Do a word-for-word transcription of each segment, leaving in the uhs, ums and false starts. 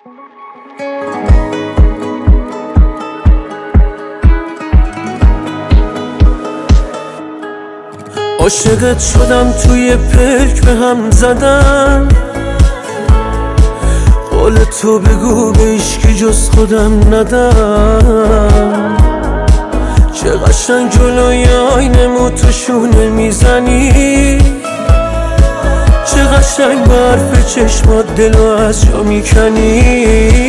عاشقت شدم توی پلک به هم زدم، قول تو بگو به هیچکی جز خودم ندم. چه قشنگ جلوی آینه تو شونه میزنی، چه قشنگ به حرف چشمات دلو از جا میکنی.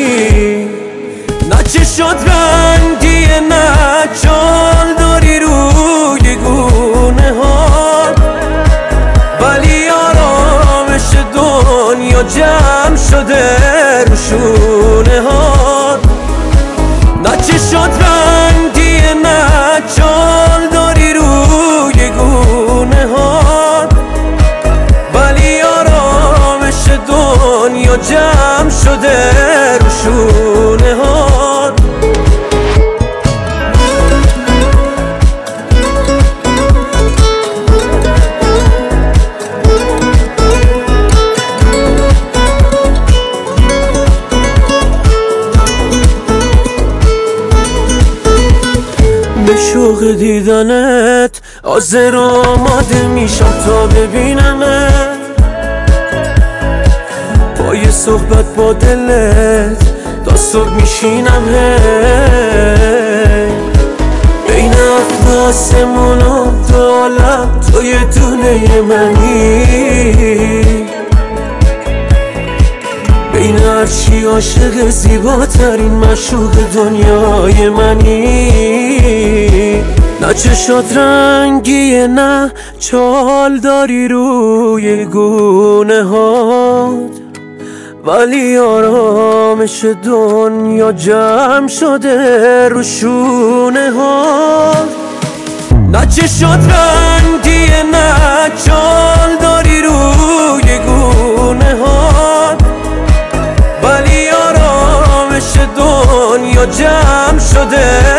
نه چشات رنگیه نه چال داری روی گونه ها، ولی آرامش دنیا جمع شده رو شونه ها. نه چشات رنگیه نه چال داری روی گونه ها، ولی آرامش دنیا جمع شده رو شونه ها. به شوق دیدنت حاضر آماده میشم تا ببینمت، پای صحبت با دلت تا صبح میشینم. هی بین هفت آسمون و دو عالم تو یه دونه منی، بین هرچی عاشق زیباترین مشوق دنیای منی. نه چشات رنگیه نه چال داری روی گونه هات، ولی آرامش دنیا جمع شده رو شونه هات. نه چشات رنگیه نه چال داری روی گونه هات، ولی آرامش دنیا جمع شده